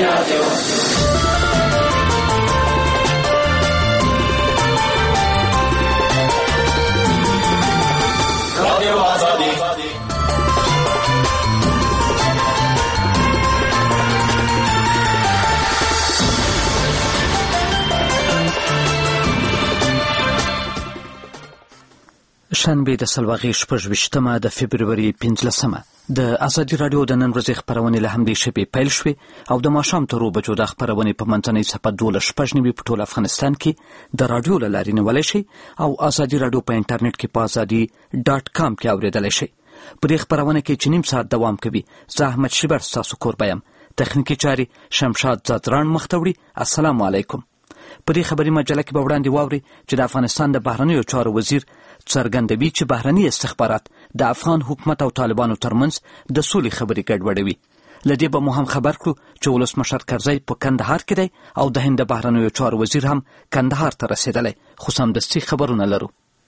شنبه د سلواغې 26 د فبروري 15 د ازادي راډیو د نن ورځې خپرونې له همدې شپې پیل شوې او د ماښام تر 2 بجو د خپرونې په منځنۍ صفحه 12 په ټول افغانستان کې د راډیو له لارې نیولی شي او ازادي راډیو په انټرنیټ کې په azadi.com کې اورېدلی شي. په دې خپرونه کې چې نیم ساعت دوام کوي زه احمد شیبر ستاسو کوربه یم. تخنیکي چارې شمشاد زادران مخ ته وړي. السلام علیکم. په دې خبري مجله کې به وړاندې واوري چې د افغانستان د بهرنیو چارو وزیر څرګندوي چې بهرني استخبارات د افغان حکومت او طالبانو ترمنځ د سولې خبرې ګډوډوي. له دې به مو هم خبر کړو چې ولسمشر کرزی په کندهار کې دی او د هند د بهرنیو چارو وزیر هم کندهار ته رسېدلی. خو سمدستي خبرونه لرو.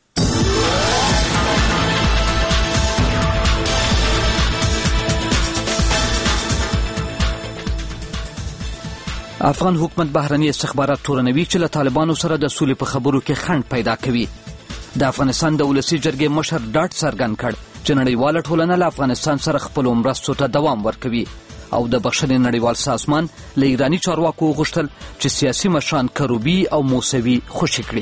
افغان حکومت بهرني استخبارات تورنوي چې له طالبانو سره د سولې په خبرو کې خنډ پیدا کوي. د افغانستان د ولسي جرګې مشر ډاډ څرګند کړ چې نړیواله ټولنه له افغانستان سره خپلو مرستو ته دوام ورکوي او د بخښنې نړیوال سازمان له ایراني چارواکو وغوښتل چې سیاسي مشران کروبي او موسوي خوشي کړي.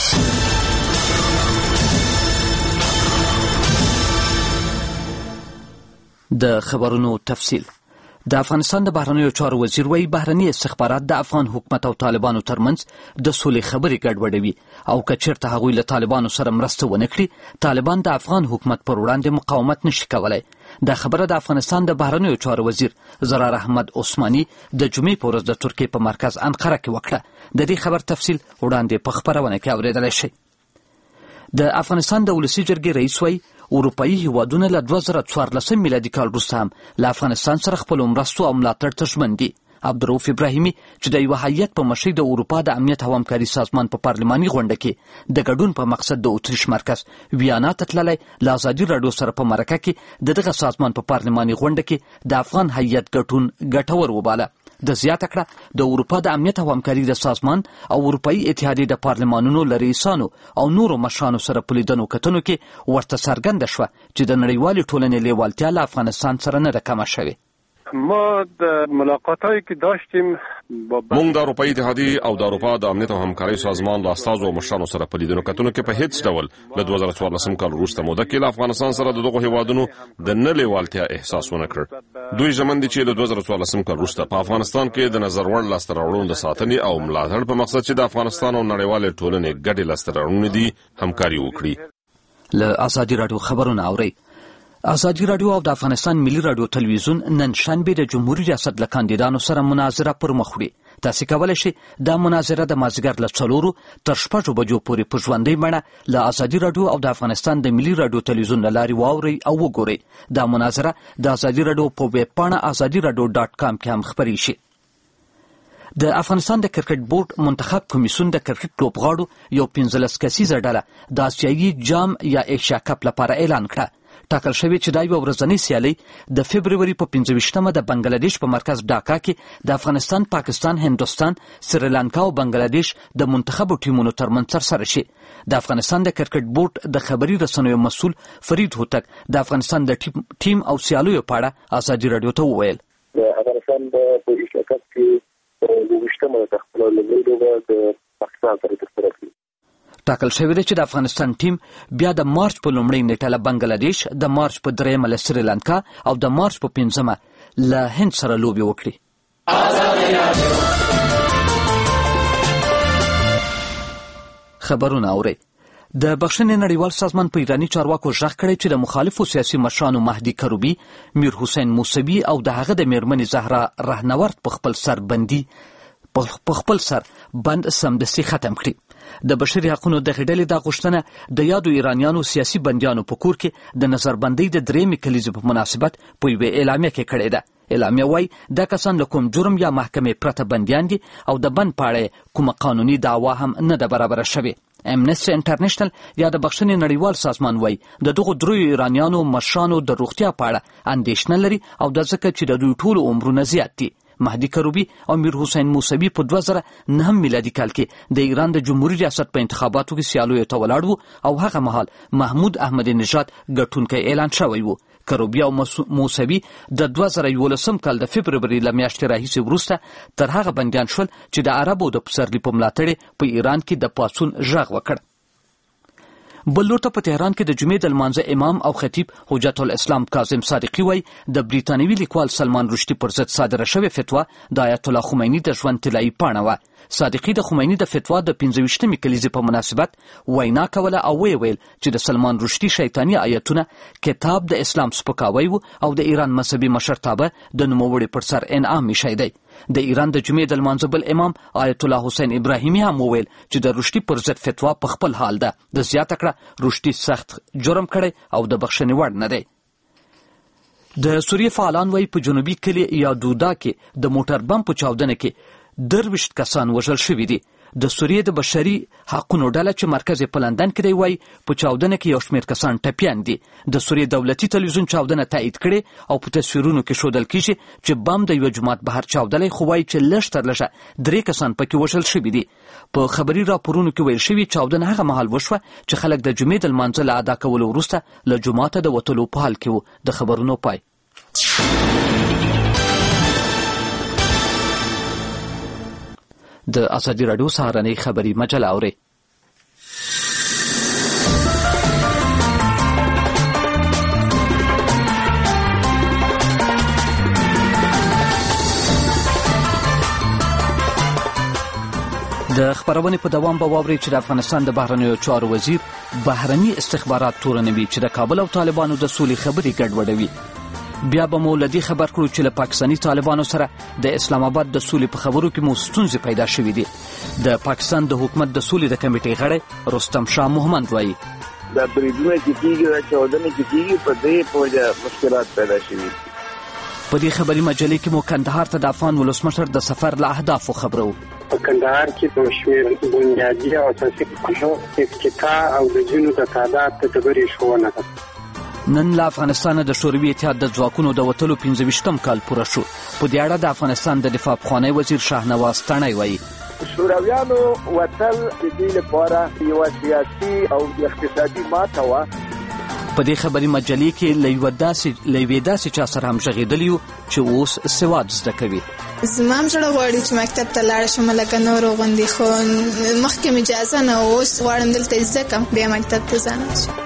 د خبرونو تفصیل. د افغانستان د بهرنیو چارو وزیر وایي بهرني استخبارات د افغان حکومت او طالبانو ترمنځ د سولې خبرې ګډوډوي او که چېرته هغوی له طالبانو سره مرسته ونه کړي طالبان د افغان حکومت پر وړاندې مقاومت نشي کولی. دا خبره د افغانستان د بهرنیو چارو وزیر زرار احمد عثماني د جمعې په ورځ د ترکیې په مرکز انقره کې وکړه. د دې خبر تفصیل وړاندې په خپرونه کې اورېدلی شئ. د افغانستان د ولسي جرګې رئیس وایي اروپایي هیوادونه له 2014 میلادي کال وروسته هم له افغانستان سره خپلو مرستو او ملاتړ ته ژمن دي. عبدالرؤف ابراهیمي چې د یوه هیئت په مشرۍ د اروپا د امنیت او همکاري سازمان په پارلماني غونډه کې د ګډون په مقصد د اتریش مرکز ویانا ته تللی له ازادي راډیو سره په مرکه کې د دغه سازمان په پارلماني غونډه کې د افغان هیئت ګډون ګټور وباله. د زیاته کړه د اروپا د امنیت او همکاري د سازمان او اروپایي اتحادیې د پارلمانونو له رئیسانو او نورو مشرانو سره په لیدنو کتنو کې ورته څرګنده شوه چې د نړیوالې ټولنې لیوالتیا له افغانستان سره نه ده کمه شوې. ما د ملاقاتایی که داشتیم مونږ د اروپایي اتحادیې او د اروپا د امنیت او همکارۍ سازمان له استازو او مشرانو سره په لیدنو کتنو کې په هیڅ ډول له 2014 کال وروسته موده کې له افغانستان سره د دغو هیوادونو د نه لیوالتیا احساس ونه کړ. دوی ژمن دي چې له 2014 کال وروسته په افغانستان کې د نظر وړ لاسته راوړنو د ساتنې او ملاتړ په مقصد چې د افغانستان او نړیوالې ټولنې ګډې لاسته راوړنې دي همکاري وکړي. له ازادي راډیو خبرونه اورئ. ازادي راډیو او د افغانستان ملي راډیو تلویزیون نن شنبه د جمهوریت ریاست له کاندیدانو سره مناظره پر مخ وړي. تاسو کولی شئ دا مناظره د مازدیګر له 4 تر 6 بجو پورې په ژوندۍ بڼه له ازادي راډیو او د افغانستان د ملي راډیو تلویزیون له لارې واورئ او وګورئ. دا مناظره د ازادي راډیو په ویب پاڼه azadi.radio.com کې هم خپرې شي. د افغانستان د کرکټ بورډ منتخب کمیسیون د کرکټ لوبغاړو یو 15 کسیزه ډله د آسیایي جام یا ایشیا کپ لپاره اعلان کړه. ټاکل شوی چې دا یوه ورځنۍ سیالۍ د فبروري په 25مه د بنگلادیش په مرکز ډاکا کې د افغانستان، پاکستان، هندوستان، سریلانکا او بنگلادیش د منتخبو ټیمونو ترمنځ ترسره شي. د افغانستان د کرکټ بورډ د خبري رسنیو مسؤل فرید هوتک د افغانستان د ټیم او سیالیو په اړه ازادي راډیو ته وویل. د افغانستان د ایشیا کپ کې د 20مه د خپل لومړۍ لوبه د پاکستان سره ترسره کړه. ټاکل شوی دی چې د افغانستان ټیم بیا د مارچ په لومړۍ نیټه له بنگلادیش، د مارچ په 3مه له سریلانکا او د مارچ په 5مه له هند سره لوبې وکړي. خبرونه اورئ. د بخښنې نړیوال سازمان په ایراني چارواکو غږ کړی چې د مخالفو سیاسي مشرانو مهدي کروبي، میر حسین موسوي او د هغه د میرمنې زهرا رهنورد په خپل سر بند سمدستي ختم کړي. د بشري حقوقو دغه ډلې دا غوښتنه د یادو ایرانیانو سیاسي بندیانو په کور کې د نظربندۍ د 3مې کلیزې په مناسبت په یوې اعلامیه کې کړې ده. اعلامیه وایي دا کسان له کوم جرم یا محکمې پرته بندیان دي او د بند په اړه کومه قانوني دعوا هم نه ده برابره شوې. امنسټي انټرنیشنل یا د بخښنې نړیوال سازمان وایي د دغو 3 ایرانیانو مشرانو د روغتیا په اړه اندېښنه لري او د ځکه چې د دوی ټولو عمرونه زیات دي. مهدي کروبي او میر حسین موسوي په 2009 میلادي کال کې د ایران د جمهوریت ریاست په انتخاباتو کې سیالیو ته ولاړ وو او هغه مهال محمود احمد نژاد ګټونکی اعلان شوی وو. کروبي او موسوي د 2011 کال د فبروري له میاشتې راهیسې وروسته تر هغه بندیان شول چې د عربو د پسرلي په ملاتړ په ایران کې د پاڅون غږ وکړ. بل لور ته په تهران کې د جمعې د لمانځه امام او خطیب حجت الاسلام کاظم صادقي وایي د بریتانوي لیکوال سلمان رشدي پر ضد صادره شوې فتوا د آیت الله خمیني د ژوند طلایي پاڼه وه. صادقي د خمیني د فتوا د 25مې کلیزې په مناسبت وینا کوله او ویل چې د سلمان رشدي شیطاني آیتونه کتاب د اسلام سپکاوی و او د ایران مذهبي مشرتابه د نوموړي پر سر انعام ایښی دی. د ایران د جمعې د لمانځه بل امام آیت الله حسین ابراهیمي هم وویل چې د رشدي پر ضد فتوا په خپل حال ده. د زیاته کړه رشدي سخت جرم کړی او د بخښنې وړ نه دی. د سوریې فعالان وایي په جنوبي کلي یا دودا کې د موټر بم په چاودنه کې 20 کسان وژل شوي دي. د سوریې د بشري حقونو ډله چې مرکز په لندن کې دی وایي په چاودنه کې یو شمېر کسان ټپیان دي. د سوریې دولتي تلویزیون چاودنه تایید کړې او په تصویرونو کې ښودل کیږي چې بم د یوه جومات بهر چاودلی، خو وایي چې لږ تر لږه 3 کسان پکې وژل شوي دي. په خبري راپورونو کې ویل شوي چاودنه هغه مهال وشوه چې خلک د جمعې د لمانځه له ادا کولو وروسته له جوماته د وتلو په حال کې وو. د خبرونو پای. د ازادي راډیو سهارنۍ خبري مجله اورئ. د خبرونې په دوام به واورئ چې د افغانستان د بهرنیو چارو وزیر بهرني استخبارات تورنوي چې د کابل او طالبانو د سولې خبرې ګډوډوي. بیا به مو له دې خبر کړو چې له پاکستاني طالبانو سره د اسلام آباد د سولې په خبرو کې مو ستونزې پیدا شوې دي. د پاکستان د حکومت د سولې د کمیټې غړی رستم شاه محمد وایي دا بریدونه چې کېږي دا چاودنې چې کېږي په دې په وجه مشکلات پیدا شوي. په دې خبري مجلې کې مو کندهار ته د افغان ولسمشر د سفر له اهدافو خبرو. په کندهار کې د شمېر بنیادي او اساسي قشو افتتاح او د جنو د تعداد د ډبرې ښوونه ده. نن له افغانستانه د شوروي اتحاد د ځواکونو د وتلو 25م کال پوره شو. په دې اړه د افغانستان د دفاع پخوانی وزیر شاهنواز تڼۍ وایي شورویانو وتل د دې لپاره یوه سیاسي او اقتصادي ماته وه. په دې خبري مجلې کې له یوې داسې چا سره هم غږېدلی یو چې اوس سواد زده کوي. زما هم زړه غواړي چې مکتب ته لاړه شم لکه نورو غوندې، خو مخکې مې اجازه نه، اوس غواړم دلته زده کړم بیا مکتب ته ځان شم.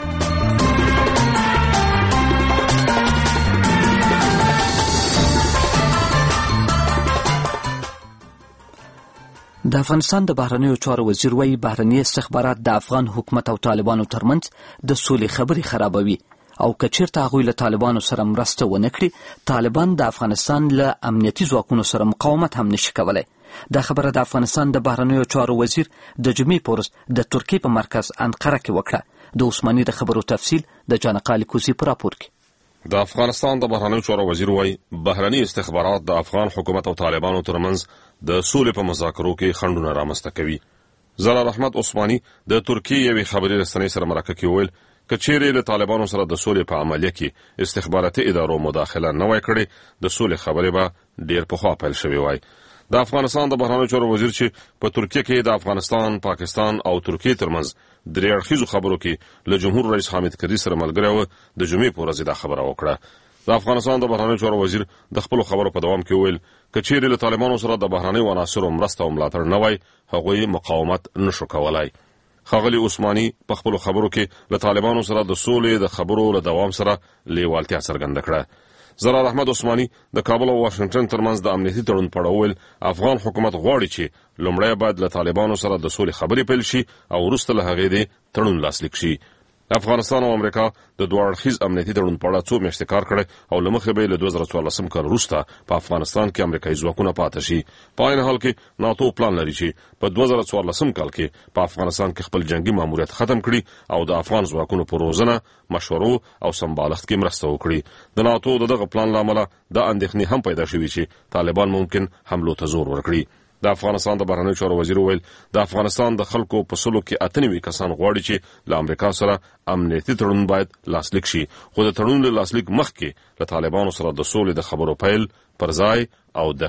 د افغانستان د بهرنیو چارو وزیر وایي بهرني استخبارات د افغان حکومت او طالبانو ترمنځ د سولې خبرې خرابوي او که چیرته هغوی له طالبانو سره مرسته ونه کړي طالبان د افغانستان له امنیتي ځواکونو سره مقاومت هم نشي کولی. دا خبره د افغانستان د بهرنیو چارو وزیر د جمعې په ورځ د ترکیې په مرکز انقره کې وکړه. د عثماني د خبرو تفصیل د جانقالي کوزي په راپور کې. د افغانستان د بهرنیو چارو وزیر وایي بهرني استخبارات د افغان حکومت او طالبانو ترمنځ د سولې په مذاکرو کې خنډونه رامنځته کوي. زلال احمد عثماني د ترکیې یوې خبري رسنۍ سره مرکه کې وویل که چیرې له طالبانو سره د سولې په عملیه کې استخباراتي ادارو مداخله نه وای کړې د سولې خبرې به ډېر پخوا پیل شوې وای. د افغانستان د بهرنیو چارو وزیر چې په ترکیه کې د افغانستان، پاکستان او ترکیې ترمنځ درې اړخیزو خبرو کې له جمهور رئیس حامد کرزي سره ملګری و، د جمعې په ورځ دا خبره وکړه. د افغانستان د بهرنیو چارو وزیر د خپلو خبرو په دوام کې وویل که چیرې له طالبانو سره د بهرنیو عناصرو مرسته او ملاتړ نه وای هغوی مقاومت نشو کولای. ښاغلي عثماني په خپلو خبرو کې له طالبانو سره د سولې د خبرو له دوام سره لیوالتیا څرګنده کړه. زلال احمد عثماني د کابل او واشنگټن ترمنځ د امنیتي تړون په اړه وویل افغان حکومت غواړي چې لومړی باید له طالبانو سره د سولې خبرې پیل شي او وروسته له هغې د تړون لاسلیک شي. افغانستان او امریکا د دوه اړخیز امنیتي تړون په اړه څو میاشتې کار کړی او له مخې به له 2014 کال وروسته په افغانستان کې امریکایي ځواکونه پاتې شي. په عین حال کې ناتو پلان لري چې په 2014 کال کې په افغانستان کې خپل جنگي ماموریت ختم کړي او د افغان ځواکونو په روزنه، مشورو او سمبالښت کې مرسته وکړي. د ناتو دغه پلان له امله دا اندېښنې هم پیدا شوي چې طالبان ممکن حملو ته زور ورکړي. د افغانستان د بهرنیو چارو وزیر وویل د افغانستان د خلکو په سلو کې 98 کسان غواړي چې له امریکا سره امنیتي تړون باید لاسلیک شي، خو د تړون له لاسلیک مخکې له طالبانو سره د سولې د خبرو پیل پر ځای او دقیق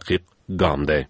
ګام دی.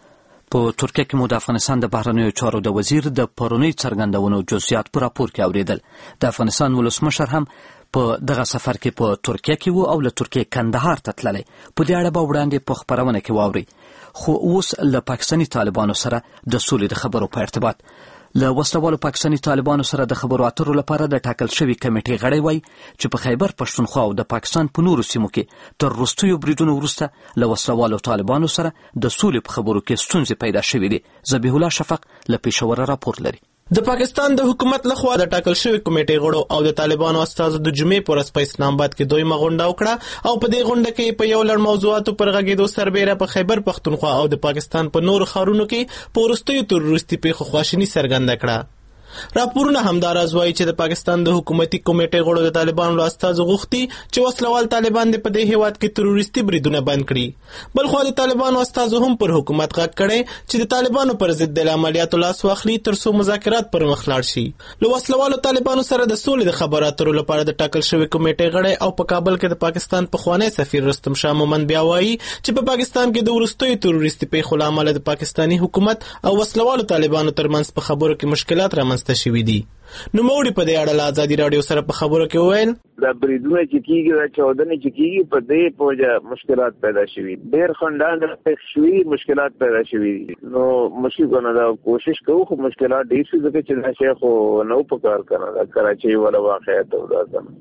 په ترکیه کې مو د افغانستان د بهرنیو چارو د وزیر د پرونی څرګندونو جزئیات په راپور کې اوریدل. د افغانستان ولسمشر هم په دغه سفر کې په ترکیه کې وو او له ترکیه کندهار ته تللی. په دې اړه به وړاندې په خبرونه کې واوري. خو اوس له پاکستاني طالبانو سره د سولې د خبرو په ارتباط له وسلوالو پاکستاني طالبانو سره د خبرو اترو لپاره د ټاکل شوي کمیټې غړی وای چې په خیبر پښتونخوا او د پاکستان په نورو سیمو کې تر وروستیو بریدونو وروسته له وسلوالو طالبانو سره د سولې په خبرو کې ستونزې پیدا شوې دي. ذبیح الله شفق له پېښوره راپور لري. د پاکستان د حکومت لخوا د ټاکل شوی کمیټې غړو او د طالبانو استازو د جمعې پر ورځ په اسلام آباد کې دویمه غونډه وکړه او په دې غونډه کې په یو لړ موضوعاتو پر غږېدو سربېره په خیبر پښتونخوا او د پاکستان په نورو ښارونو کې په وروستیو تروریستي پیښو خواشیني څرګنده کړه. راپورونه همداراز وایي چې د پاکستان د حکومتي کمیټې غړو د طالبانو له استازو غوښتي چې وسلوال طالبان دې په دې هیواد کې تروریستي بریدونه بند کړي. بلخوا د طالبانو استازو هم پر حکومت غږ کړی چې د طالبانو پر ضد د عملیاتو لاس واخلي ترڅو مذاکرات پر مخ لاړ شي. له وسلوالو طالبانو سره د سولې د خبرو اترو لپاره د ټاکل شوی کمیټې غړی او په کابل کې د پاکستان پخوانی سفیر رستم شاه مومند بیا وایي چې په پاکستان کې د وروستیو تروریستي پیښو له امله د پاکستاني حکومت او وسلوالو طالبانو ترمنځ په خبرو کې مشکلات رامنځته شوي دي. نو موړي په دې اړه له ازادي رادیو سره په خبرو کې وویل دا بریدونه چې کیږي دا چاودنې چې کیږي په دې پوجا مشکلات پیدا شوي ډېر خندان د شوي مشکلات پیدا شوي نو مشکل کنه دا کوشش کوو خو مشکلات ډېر شي ځکه چې دا شیخ نو په کار کنه دا کراچي ولا واقعیت او دا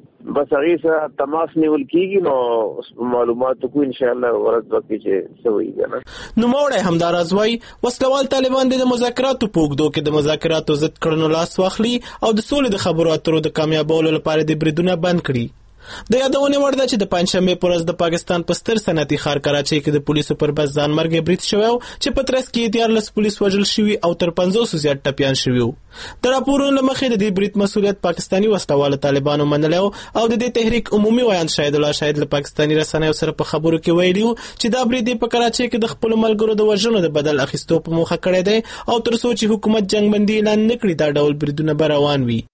بس هغه سره تماس نیول کیږي نو معلومات کو ان شاء الله ورځ وخت چې سوي کنه. نو موړي همداراز وای وسلوال طالبان د مذاکراتو پوګدو کې د مذاکراتو ضد کړنو لاس واخلي او د سولې د خبرو اترو د کامیابولو لپاره د بریدونه بند کړي. د یادونه وړ ده چې د پنځشنبه پر ورځ د پاکستان په ستر صنعتي ښار کراچۍ کې د پولیسو پر بس ځان مرګ برید شوی چې په ترڅ کې 14 پولیس وژل شوي او تر 500 زیات ټپیان شوي. د راپورونو له مخې د دې برید مسؤلیت پاکستاني وسلوالو طالبانو منلی او د دې تحریک عمومي ویاند شاهد الله شاهد له پاکستاني رسنیو سره په خبرو کې ویلي چې دا برید په کراچۍ کې د خپل ملګرو د وژنو د بدل اخیستو په موخه کړی دی او تر څو چې حکومت جنگ بندي اعلان نه کړي دا ډول بریدونه به روان وي.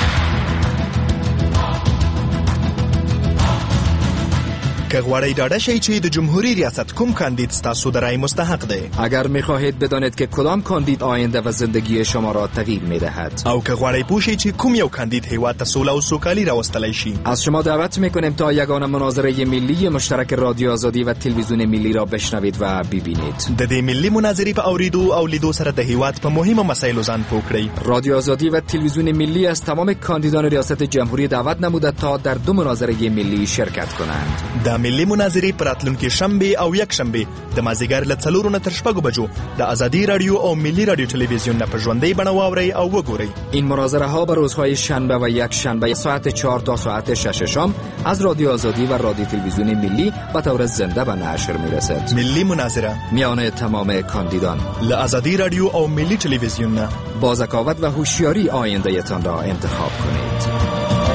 که غواړی ډاډه شئ چې د جمهوری ریاست کوم کاندید ستاسو د رای مستحق دی. اگر می‌خواهید بدانید که کدام کاندید آینده و زندگی شما را تغییر می‌دهد او که غواړی پوه شئ چې کوم یو کاندید هیواد ته سوله او سوکالي راوستلی شي. از شما دعوت می‌کنیم تا یگانه مناظره ملی مشترک رادیو آزادی و تلویزیون ملی را بشنوید و ببینید. د دې ملی مناظرې په اوریدو او لیدو سره د هیواد په مهمه مسایلو ځان پوه کړئ. رادیو آزادی و تلویزیون ملی از تمام کاندیدان ریاست جمهوری دعوت نموده تا در 2 مناظره ملی شرکت کنند. د ملی مناظرې پراتلونکي شنبه او یک شنبه د مازیګر له 4 نه تر 6 بجو د آزادی رادیو او ملی رادیو تلویزیون نه په ژوندۍ بڼه واورئ او وګورئ. این مناظره ها به روزهای شنبه و یک شنبه ساعت 4 تا ساعت 6 شام از رادیو آزادی و رادیو تلویزیون ملی به طور زنده به نشر میرسد. ملی مناظره میان تمام کاندیدان له آزادی رادیو او ملی تلویزیون نه با ذکاوت و هوشیاری آینده‌تان را انتخاب کنید.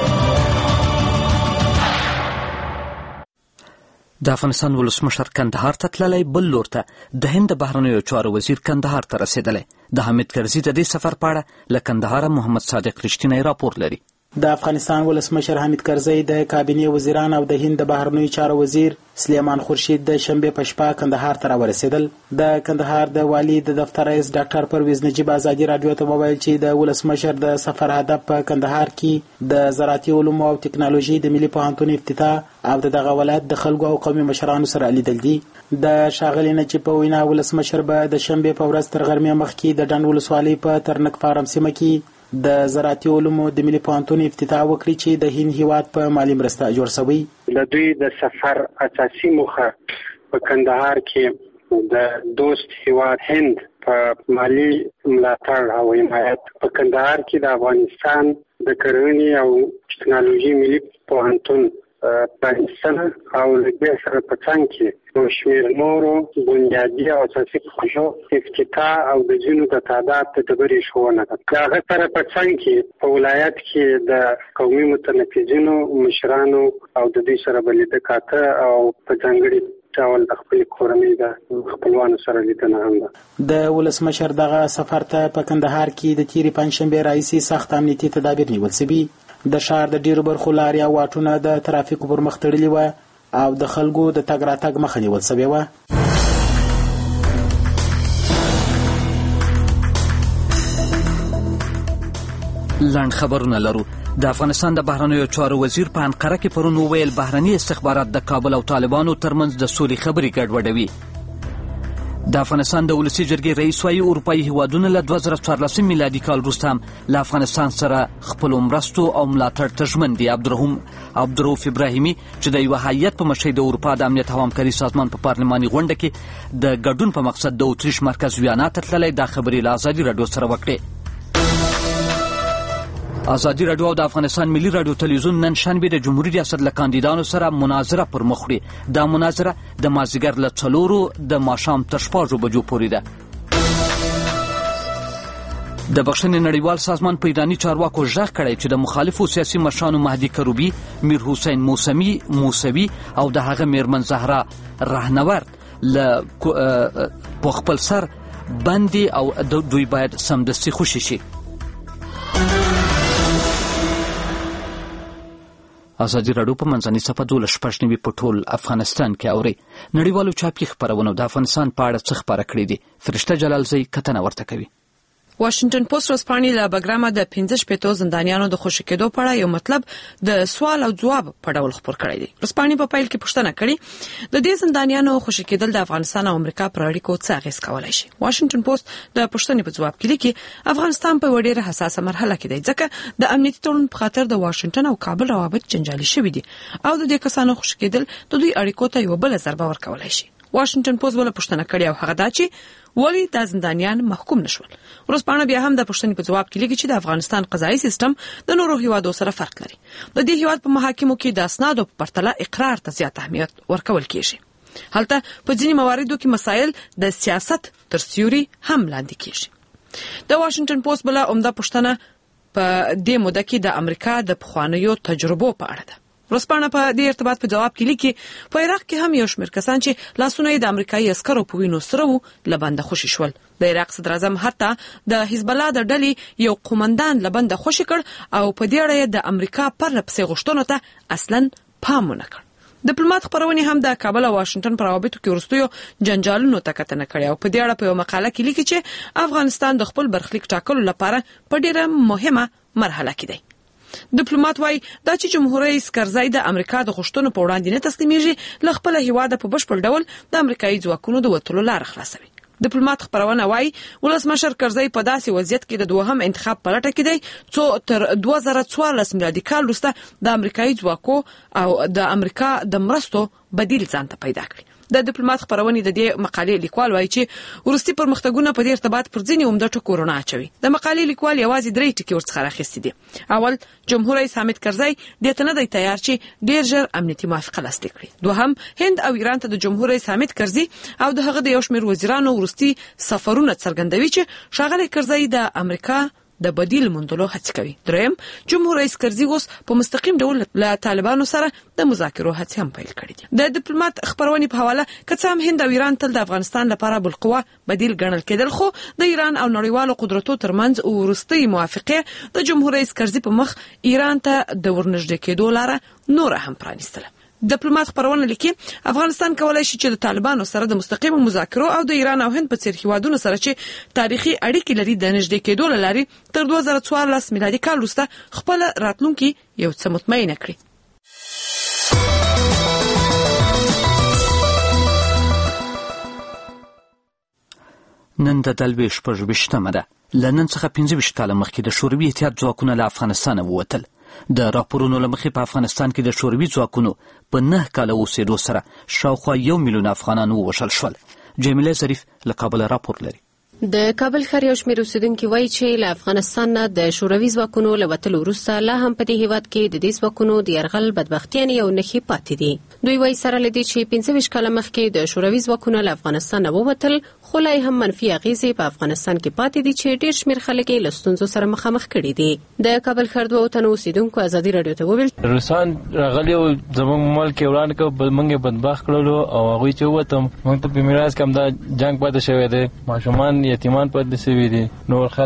د افغانستان ولسمشر کندهار ته تللی، بل لور ته د هند بهرنیو چارو وزیر کندهار ته رسیدلی. د حامد کرزي د دې سفر په اړه له کندهاره محمد صادق رښتینی راپور لري. د افغانستان ولسمشر حامد کرزي د کابینې وزیران او د هند د بهرنیو چارو وزیر سلیمان خورشید د شنبه په شپه کندهار ته راورسېدل. د کندهار د والی د دفتر رئیس ډاکټر پرویز نجیب آزادي رادیو ته وویل چې د ولسمشر د سفر هدف په کندهار کې د زراعتي علومو او ټکنالوژي د ملي پوهنتون افتتاح او دغه ولایت د خلکو او قومي مشرانو سره لیدل دي. د ښاغلي نجیب په وینا ولسمشر به د شنبه په ورځ تر غرمې مخکې د ډنډ ولسوالۍ په ترنک فارم سیمه کې د زراعتي علومو د ملي پوهنتون افتتاح وکړي چې د هند هیواد په مالي مرسته جوړ شوی. د دوی د سفر اساسي موخه په کندهار کې د دوست هیواد هند په مالي ملاتړ او حمایت په کندهار کې د افغانستان د کرنې او ټکنالوژي ملي پوهنتون پرانیستنه او له دې سره په څنګ کې یو شمېر نورو بنیادي او اساسي پروژو افتتاح او د ځینو د تعداد د ډبرې ښوونه ده. د هغه سره په څنګ کې په ولایت کې د قومي متنفذینو مشرانو او د دوی سره به لیده کاته او په ځانګړي ډول د خپل کورنۍ د خپلوانو سره لیدنه هم ده. د ولسمشر دغه سفر ته په کندهار کې د تیرې پنځشنبې راهیسې سخت امنیتي تدابیر نیول شوي. د ښار د ډیرو برخو لارې او واټونه د ترافیکو پر مخ تړلي وه او د خلکو د تګ راتګ مخه نیول شوې وه. لنډ خبرونه لرو. د افغانستان د بهرنیو چارو وزیر په انقره کې پرون وویل بهرني استخبارات د کابل او طالبانو ترمنځ د سولې خبرې ګډوډوي. د افغانستان د ولسي جرګې رئیس وايي اروپایي هیوادونه له 2014 میلادي کال وروسته هم له افغانستان سره خپلو مرستو او ملاتړ ته ژمن دي. عبدالرؤف ابراهیمي چې د یوه هیئت په مشرۍ د اروپا د امنیت او همکاري سازمان په پارلماني غونډه کې د ګډون په مقصد د اتریش مرکز ویانا ته تللی، دا خبرې له ازادي راډیو سره وکړې. ازادي راډیو او د افغانستان ملي راډیو تلویزیون نن شنبه د جمهوریت ریاست له کاندیدانو سره مناظره پر مخ وړي. دا مناظره د مازدیګر له 4 د ماښام تر 6 بجو پورې ده. د بخښنې نړیوال سازمان په ایراني چارواکو ژغ کړی چې د مخالفو سیاسي مشرانو مهدي کروبي، میر حسین موسوي او د هغه میرمن زهرا رهنورد له په خپل سر باندې او دوی باید سمدستي خوشي شي. ازادي راډیو په منځنۍ صفحه 12 په ټول افغانستان کې اوري. نړیوالو چاپي خبرونو د افغانستان په اړه څه خبره کړې دي؟ فرشته جلالزی کتنه ورته کوي. واشنگټن پوسټ ورځپاڼې له بګرامه د 15 زندانیانو د خوشي کېدو په اړه یو مطلب د سوال او جواب په ډول خبر کړی دی. ورځپاڼې په پیل کې پوښتنه کړې د دې زندانیانو خوشي کېدل د افغانستان او امریکا پر اړیکو څه اغیز کولای شي. واشنگټن پوسټ د پوښتنې په جواب کې لیکي افغانستان په ډېره حساسه مرحله کې دی ځکه د امنیتي تړون په خاطر د واشنگټن او کابل روابط جنجالي شوي دي او د دې کسانو خوشي کېدل د دوی اړیکو ته یو بل ضربه ورکولای شي. واشنگټن پوسټ ول پوښتنه کړې او هغه دا چې ولی د زندانیان محکوم نشول. ورځپاڼه بیا هم د پوښتنې په جواب کې لیکي چې د افغانستان قضایي سیستم د نورو هیوادو سره فرق لري. د دې هیواد په محاکمو کې د اسنادو په پرتله اقرار ته زیات اهمیت ورکول کیږي. هلته په ځینې مواردو کې مسایل د سیاست تر سیوري هم لاندې کیږي. د واشنگټن پوسټ بل عمده پوښتنه په دې موده کې د امریکا د پخوانیو تجربو په اړه ده. ورځپاڼه په دې ارتباط په جواب کې لیکي په عراق کې هم یو شمېر کسان چې لاسونه یې د امریکایي عسکرو په وینو سره وو له بنده خوشي شول. د عراق صدر اعظم حتی د حزب الله د ډلې یو قومندان له بنده خوشي کړ او په دې اړه د امریکا پر پسې غوښتنو ته اصلا پام ونه کړ. ډیپلوماټ خبرونه هم د کابل او واشنگټن پر روابطو کې ورستیو جنجالونو ته کتنه کړې او په دې اړه په یو مقاله کې لیکي چې افغانستان د خپل برخلیک ټاکلو لپاره په ډیره مهمه مرحله کې دی. ډیپلوماټ وايي دا چې جمهور رئیس کرزی د امریکا د غوښتنو په وړاندې نه تسلیمیږي له خپل هیواده په بشپړ ډول د امریکایي ځواکونو د وټولو لار خلاصوي. ډیپلوماټ خبرونه وايي ولسمشر کرزی په داسې وضعیت کې د دوهم انتخاب په لټه کې دی چې تر 2014 میلادي کال وروسته د امریکایي ځواکو او د امریکا د مرستو بدیل ځان ته پیدا کړي. د ډیپلوماټ خبرونه د دې مقالې لیکوال وايي چې ورستي پرمختګونه په دې ارتباط پر ځینې عمده ټکو رڼا اچوي. د مقالې لیکوال یوازې 3 ټکي ورڅخه راخیستي دي. اول، جمهور رئیس حامد کرزی دې ته نه دی تیار چې ډیر ژر امنیتي موافقه لاسلیک کړي. دوهم، هند او ایران ته د جمهور رئیس حامد کرزی او د هغه د یو شمېر وزیرانو ورستي سفرونه څرګندوي چې ښاغلی کرزی د امریکا د بدیل موندلو هڅه کوي. دریم، جمهور رئیس کرزی اوس په مستقیم ډول له طالبانو سره د مذاکرو هڅې هم پیل کړې دي. د ډیپلوماټ خبرونې په حواله که څه هم هند او ایران تل د افغانستان لپاره بالقوه بدیل ګڼل کېدل، خو د ایران او نړیوالو قدرتو ترمنځ ورستۍ موافقه د جمهور رئیس کرزی په مخ ایران ته د ورنږدې کېدو لاره نور هم پرانیستله. ډیپلوماټ خبرونه لیکي افغانستان کولای شي چې د طالبانو سره د مستقیم مذاکرو او د ایران او هند په څیر هیوادونو سره چې تاریخي اړیکې لري د نږدې کېدو لاري تر 2014 میلادي کال وروسته خپل راتلونکي یو څه مطمئنه کړي. نن د دلوي 28مه ده. له نن څخه 15 کاله مخکې د شوروي اتحاد ځواکونه له افغانستانه ووتل. د راپورونو له مخې په افغانستان کې د شوروي ځواکونو په 9 کاله اوسېدو سره شاوخوا 1 میلیون افغانان ووژل شول. جمیله ظریف له کابل راپور لري. د کابل ښار یو شمېر اوسیدونکي وایي چې له افغانستان نه د شوروي ځواکونو له وتلو وروسته لا هم په دې هیواد کې د دې ځواکونو د یرغل بدبختیانې یو نښې پاتې دي. دوی وایي سره له دې چې 15 کاله مخکې د شوروي ځواکونه له افغانستان نه ووتل، خو لا هم منفي اغیزې په افغانستان کې پاتې دي چې ډېر شمېر خلک یې له ستونزو سره مخامخ کړي دي. د کابل ښار 2 تنو اوسیدونکو ازادي راډیو ته وویل روسان راغلي او زموږ ملک یې وران کړ، بل موږ یې بدبخت کړلو او هغوی چې ووتم موږ ته په میراث کې هم دا جنګ پاتې شوی دی، ماشومان یتیمان پاتې شوي دي، نور خلک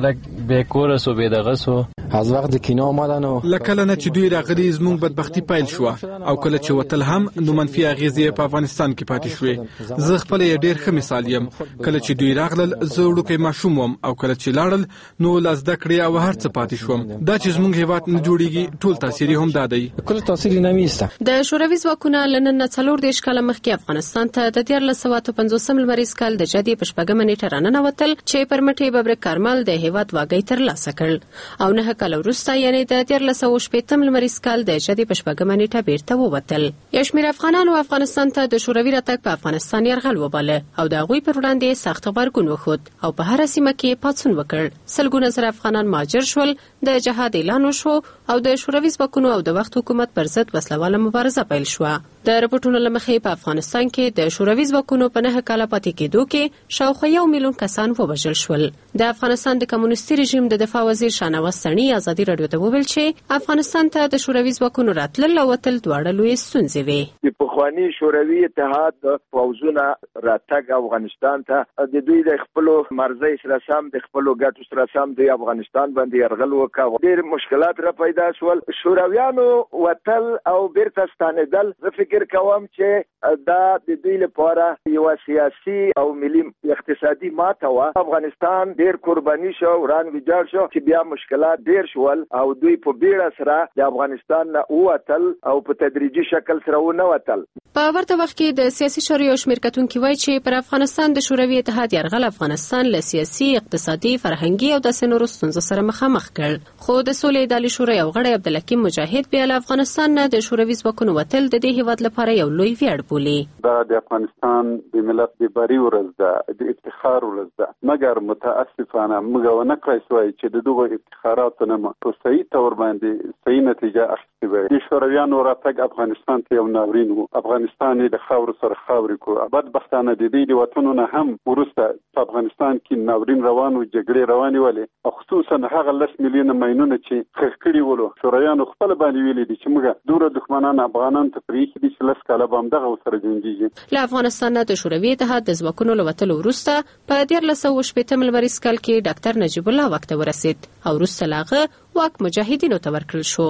به کور سو به دغه سو از وخت کینا اومدن و لکه نه چې دوی راغلي زموږ بدبختی پیل شو او کله چې وتل هم نو منفي اغیزې په افغانستان کې پاتې شوې. زه خپل ډیر ښه مثال یم. کله چې دوی راغلل زه وړوکی ماشوم وم او کله چې لاړل نو لا زده کړې او هر څه پاتې شوم. دا چې زموږ هیواد نه جوړیږي ټول تاثیر هم دا دی. کله تاثیر نمیسته. د شوروي ځواکونه لنن 40 کاله مخکې افغانستان ته د 1950 لمریز کال د جدي پشپږم نیټه راننوتل چې پر مټي ببرک کارمل د هیواد واګي تر لاسه کړ او نه کال وروسته یعنی د 1980 لمریز کال د جدي پشپږم نیټه بیرته ووتل. یو شمېر افغانانو افغانستان ته د شوروي راتګ په افغانستان یرغل وباله او د هغوی پر وړاندې سخت غبرګون وښود او په هر سیمه کې پاڅون وکړ. سلګونه زره افغانان مهاجر شول، د جهاد اعلان وشو او د شوروي ځواکونو او د وخت حکومت پر ضد وسلواله مبارزه پیل شوه. د رپورټونو له مخې په افغانستان کې د شوروي ځواکونو په 9 کاله پاتې کېدو کې شاوخوا 1 میلیون کسان ووژل شول. د افغانستان د کمونیستي رژیم د دفاع وزیر شاهنواز سنی ازادي راډیو ته وویل چې افغانستان ته د شوروي ځواکونو راتلل او وتل دواړه لوی ستونزې وې. د پخوانی شوروي اتحاد د پوځونو راتګ افغانستان ته د دوی د خپل مرزي سره سم د خپل ګټو سره سم د افغانستان باندې يرغل وکاو. ډېر مشکلات را پیدا شول. شورویانو وتل او بیرته ستانېدل زه فکر کوم چې دا د دوی لپاره یو سیاسي او ملي اقتصادي ماته و. افغانستان ډېر قرباني شو، وران ویجاړ شو چې بیا مشکلات ډېر شول او دوی په بیړه سره د افغانستان نه ووتل او په تدریجي شکل سره ونه وتل. په ورته وخت کې د سیاسي شریعو شمېر کتونکي وایي چې پر افغانستان د شوروي اتحاد یرغل افغانستان له سیاسي، اقتصادي، فرهنګي او داسې نورو ستونزو سره مخامخ کړ. خو د سولې اداري شورا یو غړی عبدالحکیم مجاهد بیا له افغانستان نه د شوروي ځواکونو وتل د دې هیواد لپاره یو لوی ویاړ بولي. دا د افغانستان د ملت د بری ورځ ده، د افتخار ورځ ده، مګر متاسفانه موږ ونه کړای شوای چې د دغو افتخاراتو نه په صحیح تور باندې صحیح نتیجه اخیستې وای. د شورویانو راتګ افغانستان ته یو ناورین و. افغانستان د خاور سره خاورې کو. بدبختانه د دې د وطنونو نه هم ورسته په افغانستان کې ناورین روان و، جګړې روانې ولې او خصوصا هغه 10 میلیونه ماینونه چې خښ کړي ولو. شورویانو خپل باندې ویلي دي چې موږ دوره دښمنان افغانان ته پرېښي دي چې 10 کاله به همدغه ورسره جنګېږي. له افغانستان نه د شوروي اتحاد د ځواکونو له وتلو وروسته په 1980 لمریز کال کې ډاکټر نجیب الله واک ته ورسېد او وروسته له هغه واک مجاهدینو ته ورکړل شو.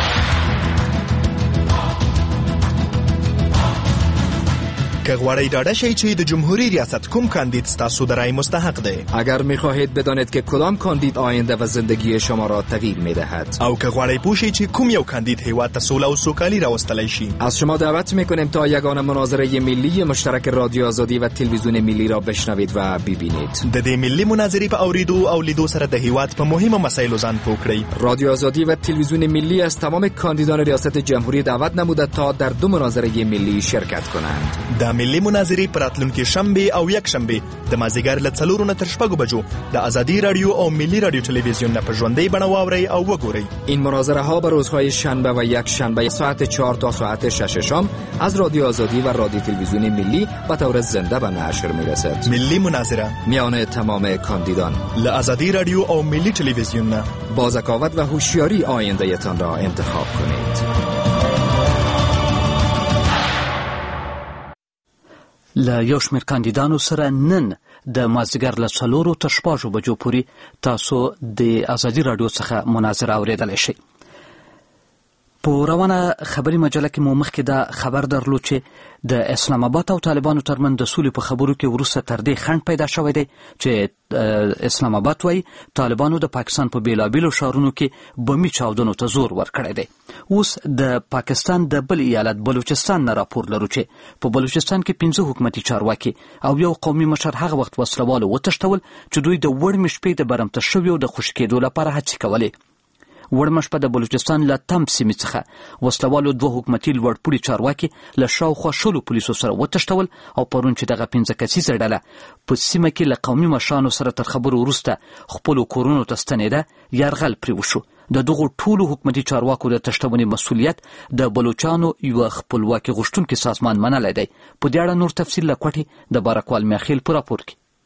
که غواړئ ډاډه شئ چې د جمهوری ریاست کوم کاندید ستاسو د رای مستحق دی، اگر می‌خواهید بدانید که کدام کاندید آینده و زندگی شما را تغییر می‌دهد، او که غواړئ پوه شئ چې کوم یو کاندید هیواد ته سوله او سوکالي راوستلی شي، از شما دعوت می‌کنیم تا یگانه مناظره ملی مشترک رادیو آزادی و تلویزیون ملی را بشنوید و ببینید. د دې ملی مناظرې په اوریدو او لیدو سره د هیواد په مهمه مسایلو ځان پوه کړئ. رادیو آزادی و تلویزیون ملی از تمام کاندیدان ریاست جمهوری دعوت نموده تا در 2 مناظره ملی شرکت کنند. د ملی مناظرې پر راتلونکي شنبه او یک شنبه د مازیګر له 4 نه تر 6 بجو د آزادی رادیو او ملی رادیو تلویزیون نه په ژوندۍ بڼه واورئ او وګورئ. این مناظره ها به روزهای شنبه و یک شنبه ساعت 4 تا ساعت 6 شام از رادیو آزادی و رادیو تلویزیون ملی به طور زنده به نشر میرسد. ملی مناظره میان تمام کاندیدان له آزادی رادیو او ملی تلویزیون نه با ذکاوت و هوشیاری آینده تان را انتخاب کنید. له یو شمېر کاندیدانو سره نن د مازدیګر له 4 تر 6 بجو پورې تاسو د آزادي رادیو څخه مناظره اوریدلی شئ. په روانه خبري مجله کې مو مخکې دا خبر درلود چې د اسلام آباد او طالبانو ترمنځ د سولې په خبرو کې وروسته تر دې خنډ پیدا شوی دی چې اسلام آباد وایي طالبانو د پاکستان په بیلابیلو ښارونو کې بمي چاودنو ته زور ورکړی دی. اوس د پاکستان د بل ایالت بلوچستان نه راپور لرو چې په بلوچستان کې 15 حکومتي چارواکي او یو قومي مشر هغه وخت وسلوالو وتښتول چې دوی د وړمې شپې د برمته شویو د خوشي کېدو لپاره هڅې کولې. وړمه شپه د بلوچستان له تم سیمې څخه وسلوالو 2 حکومتي لوړپوړي چارواکي له شاوخوا 10 پولیسو سره وتښتول او پرون چې دغه 15 کسیزه ډله په سیمه کې له قومي مشرانو سره تر خبرو وروسته خپلو کورونو ته ستنېده، یرغل پرې وشو. د دغو ټولو حکومتي چارواکو د تښتونې مسؤلیت د بلوچانو یو خپلواکي غوښتونکي سازمان منلی دی. په دې اړه نور تفصیل له کوټې د بارکوال میاخیل په راپور کې.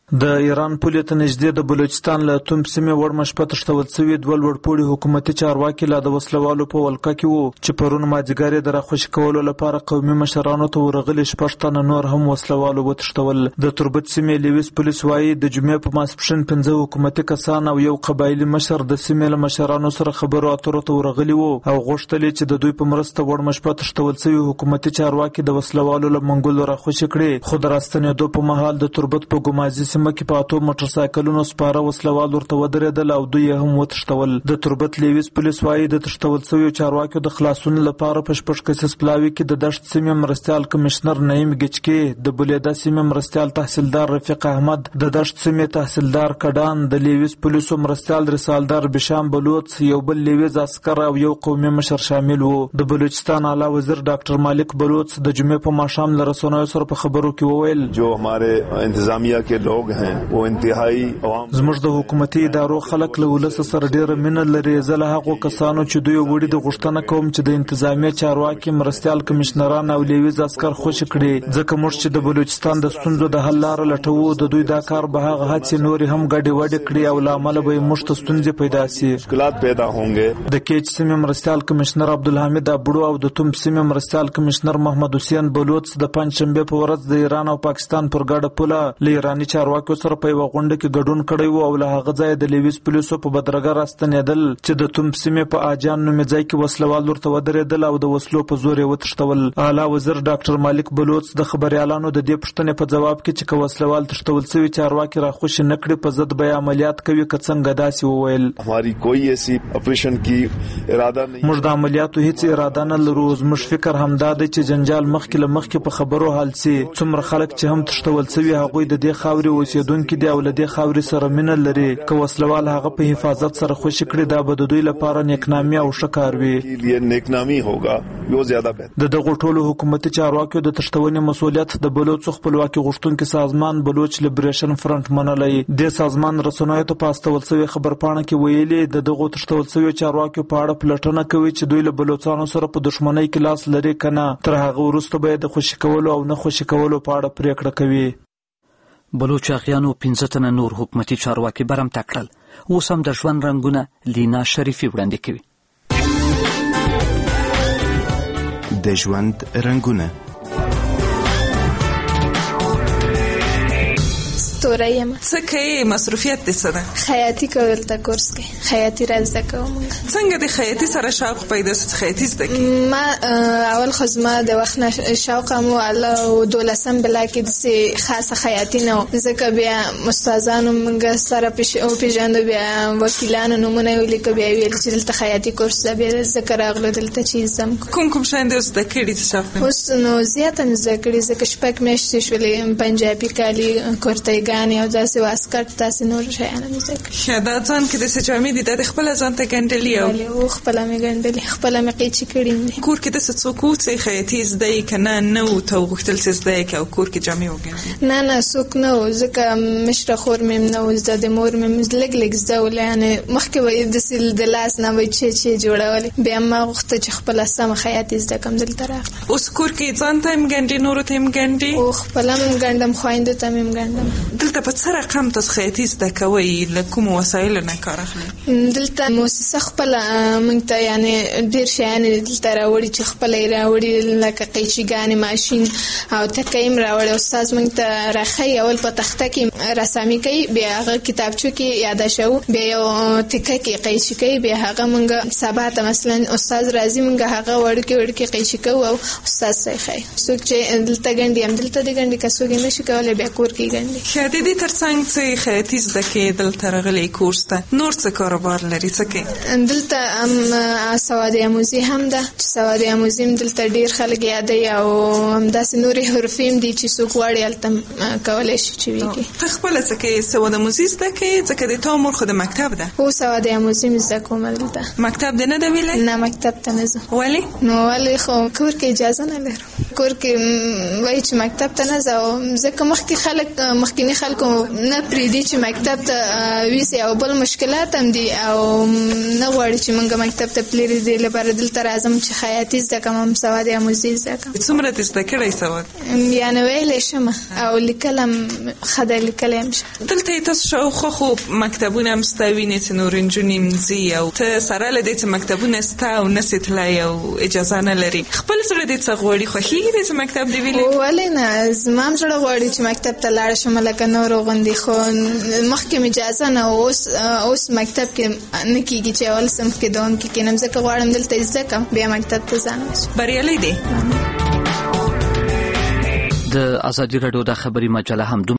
د ایران پولې ته نږدې د بلوچستان له توم سیمې وړمه شپه تښتول شوي دوه لوړپوړي حکومتي چارواکي لا د وسلوالو په ولکه کې وو چې پرون مازدیګر یې د راخوشي کولو لپاره قومي مشرانو ته ورغلي 6 تنه نور هم وسلوالو وتښتول. د تربت سیمې لیویس پولیس وایي د جمعې په ماسپښین 15 حکومتي کسان او یو قبایلي مشر د سیمې له مشرانو سره خبرو اترو ته ورغلي وو او غوښتل چې د دوی په مرسته وړمه شپه تښتول شوي حکومتي چارواکي د وسلوالو له منګولو راخوشي کړي. خو د راستنېدو په مهال د تربت په ګمازي سیمه کې په اتو موټر سایکلونو سپاره وسلوال ورته ودرېدل او دوی هم وتښتول. د تربت لیویس پولیس وایي د تښتول شویو چارواکیو د خلاصون لپاره په شپږ کسیز پلاوي کې د دشت سیمې مرستیال کمشنر نعیم ګچکي، د بولیده سیمې مرستیال تحصیلدار رفیق احمد، د دشت سیمې تحصیلدار کډان، د لیویس پولیسو مرستیال رسالدار بشام بلوچ، یو بل لیویز عسکر او یو قومي مشر شامل وو. د بلوچستان اعلی وزیر ډاکټر مالک بلوچ د جمعې په ماښام له رسنیو سره په خبرو کې وویل جو हमारे इंतजामिया के लोग हैं वो انتهایی عوام زموږ د حکومتي ادارو خلک له ولس سره ډیره مینه لري. زه له هغو کسانو چې دوی وړي د غوښتنه کوم چې د انتظامیه چارواکي مرستیال کمشنران او لیویز عسکر خوشي کړي، ځکه موږ چې د بلوچستان د ستونزو د حل لاره لټوو د دوی دا کار به هغه هڅې نورې هم ګډې وډې کړي او له امله به موږ ته ستونزې پیدا سي. مشکلات پیدا هونګي. د کیچ سیمې مرستیال کمشنر عبدالحمید ابړو او د توم سیمې مرستیال کمشنر محمد حسین بلوچ د پنځشنبه په ورځ د ایران او پاکستان پر ګډه پوله له ایراني چارواکو سره په یوه غونډه کې ګډون کړی و او له هغه ځایه د لیویس پولیسو په بدرګه راستنېدل چې د توم سیمې په آجان نومې ځای کې وسلوال ورته ودرېدل او د وسلو په زور یې وتښتول. اعلی وزیر ډاکټر مالک بلوچ د خبریالانو د دې پوښتنې په جواب کې چې که وسلوال تښتول شوي چارواکي راخوشي نه کړي په ضد به یې عملیات کوي که څنګه داسې وویل हमारी कोई ऐसी ऑपरेशन की इरादा नहीं. موږ د عملیاتو هیڅ اراده نه لرو. زموږ فکر همدا دی چې جنجال مخکې له مخکې په خبرو حل سي. څومره خلک چې هم تښتول شوي هغوی د دې خاورې اوسېدونکي دي او له دې خاورې سره مینه لري. که وسلوال هغه په حفاظت سره خوشي کړي دا به د دوی لپاره نیکنامي او ښه کار وي. نیکنامي होगा یو زیاده بهتر. د دغو ټولو حکومتي چارواکیو د تښتونې مسؤلیت د بلوچ خپلواکي غوښتونکي سازمان بلوچ لیبریشن فرنٹ منلی. د سازمان رسنیو ته په استول شوې خبرپاڼه کې ویلي د دغو تښتول شویو چارواکیو په اړه پلټنه کوي چې دوی له بلوچستان سره په دښمنۍ کې لاس لري که نه. تر هغه وروسته به د خوشي کولو او نه خوشي کولو په اړه پریکړه کوي. بلوچ اغیانو 15 تنه نور حکومتي چارواکي برمته کړل. اوس هم د ژوند رنګونه لینا شریفي وړاندې کوي. د ژوند رنګونه ستوره یم. څه کوي؟ مصروفیت دې څه ده؟ خیاطي کول ته کورس کوي. خیاطي را زده کوم. څنګه د خیاطي سره شوق پیدا شو؟ خیاطي زده کی؟ ما اول خو زما د وخت نه شوق مو الله 12 بلا کې د خاصه خیاطي نه ځکه بیا استادانو موږ سره پیژاندو بیا وکیلانو نمونه ولیکو بیا ویل چې دلته خیاطي کورس ده بیا ذکر راغله دلته چې زم کوم شاین د زده کړې څه شوق؟ اوس نو زیاته زده کړې ځکه شپږ میاشتې شولې پنجابي کالي کورتای ګانې او داسې واسکټ داسې نور شیان مې زده کړي. دا ځان کې د څه جامې دي د خپل ځان ته ګنډلې او خپل مې ګنډلې خپل مې قیچي کړې. کور کې د څه څوک چې خیاطي زده کنه نه او ته غوښتل چې زده کې او کور کې جامې وګنډې؟ نه څوک نه ځکه مشره خور مې نه زده د مور مې لګ لګ زده ول یعنی مخکې وې د سیل د لاس نه وې چې جوړول بیا ما غوښته چې خپل سم خیاطي زده کوم دلته راغله. اوس کور کې ځان ته هم ګنډې نور ته هم ګنډې؟ او خپل هم ګنډم خويندو ته هم ګنډم. دلته په څه رقم تاسو خیاطي زده کوئ؟ له کوم وسایل نه کار اخلئ؟ دلته مؤسسه خپل موږ ته یعنی ډیر شیان دلته راوړي چې خپل راوړي لکه قیچي ګانې ماشین او تکایم راوړي. استاد موږ ته راخی اول په تخته کې رسامي کوي بیا هغه کتابچو کې یاداشو بیا یو تکه کې قیچي کوي بیا هغه موږ سبا ته مثلا استاد راځي موږ هغه وړکې قیچي کوو او استاد صحیح څوک چې دلته ګنډي هم دلته د ګنډي کسوګ نشي کولای بیا کور کې ګنډي. خیاطي دې ترڅنګ چې خیاطي زده کې دلته راغلي کورس ته نور څه کاروبار لري څه کې؟ دلته هم سواد آموزي هم ده چې سواد آموزي دلته ډیر خلک یادي او هم داسې نورې حرفیم دي چې څوک واړي الته کولای شي چې ویږي. ته خپل څه کې سواد آموزي زده کې ځکه د تا عمر خو د مکتب ده؟ او سواد آموزي زده کوم دلته. مکتب دې نه دی ویلای؟ نه مکتب ته نه ځم. ولی؟ نو ولی خو کور کې اجازه نه لرم. کور کې وایي چې مکتب ته نه ځو ځکه مخکینی خلکو نه پریدي چې مکتب ته ویسي او بل مشکلات هم دي او نه غواړي چې موږ مکتب ته پلي دي لپاره دلته راځم چې خیاطي زده کړم هم سواد یا موزیک زده کړم. څومره دې زده کړی سواد؟ یعنې ویلی شم او لیکل هم ښه ده لیکلی هم شه. دلته یې تاسو شاوخوا خو مکتبونه هم ستا وینې چې نور نجونې هم ځي او ته سره له دې چې مکتبونه ستا او نسې تللی او اجازه نه لري خپل زړه دې څه غواړي خوښېږي دې چې مکتب دې ویلي؟ ولې نه زما هم زړه غواړي چې مکتب ته لاړه شم لکه نورو غوندې خو مخکې مې اجازه نه اوس مکتب کې نه کېږي چې اول صنف کې دوم کې کېنم ځکه غواړم دلته زده کړم بیا مکتب ته ځان بریالی دی. د ازادي راډیو د خبري مجله هم